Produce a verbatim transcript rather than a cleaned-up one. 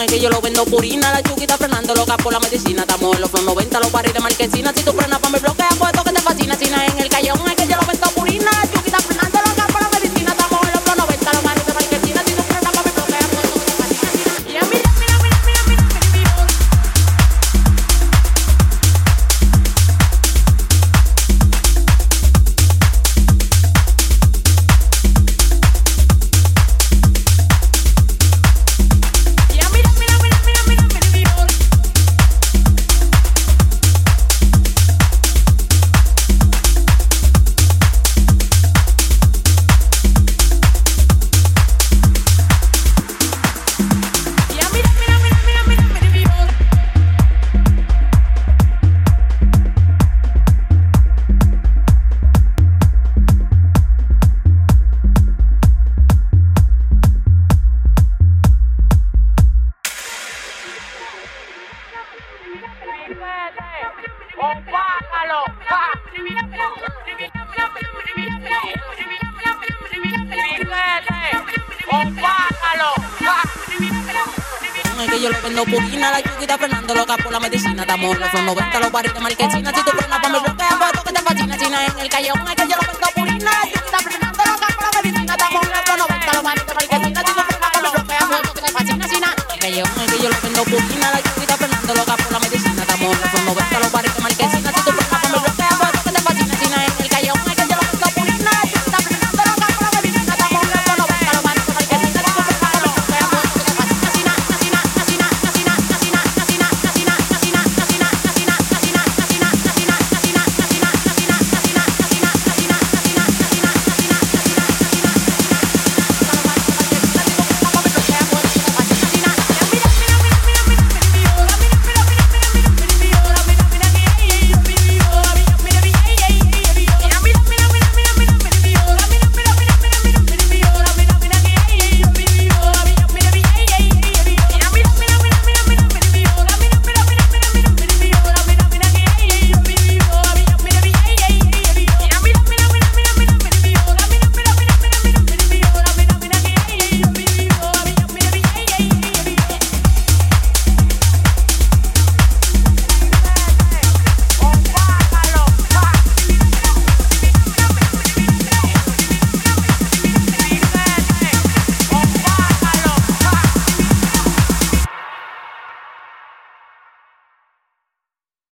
es que yo lo vendo purina. La chuquita frenando loca por la medicina. Estamos en los flow noventa, los barriles de marquesina. Si tú frenas pa' mi bloque, apuesto que te fascina. Si no es en el callejón, es que yo lo vendo purina. La chuquita frenando loca por la medicina. Estamos en los flow noventa, los barriles de marquesina. Si tú frenas pa' mi bloque, apuesto que te fascina. Mira, mira, mira, mira, mira, mira, mira, mira. Es que yo lo vendo purina, la chuquita frenando loca por la medicina. Estamos en los flow noventa, los barriles de marquesina. Si tú frenas pa' mi bloque, apuesto que te fascina. Si no es en el callejón, es que yo lo vendo purina, la chuquita frenando loca por la medicina. Estamos en los flow noventa, los barriles de marquesina. Si tú frenas pa' mi bloque, apuesto que te fascina. Si no es en el callejón, es que yo lo vendo purina, la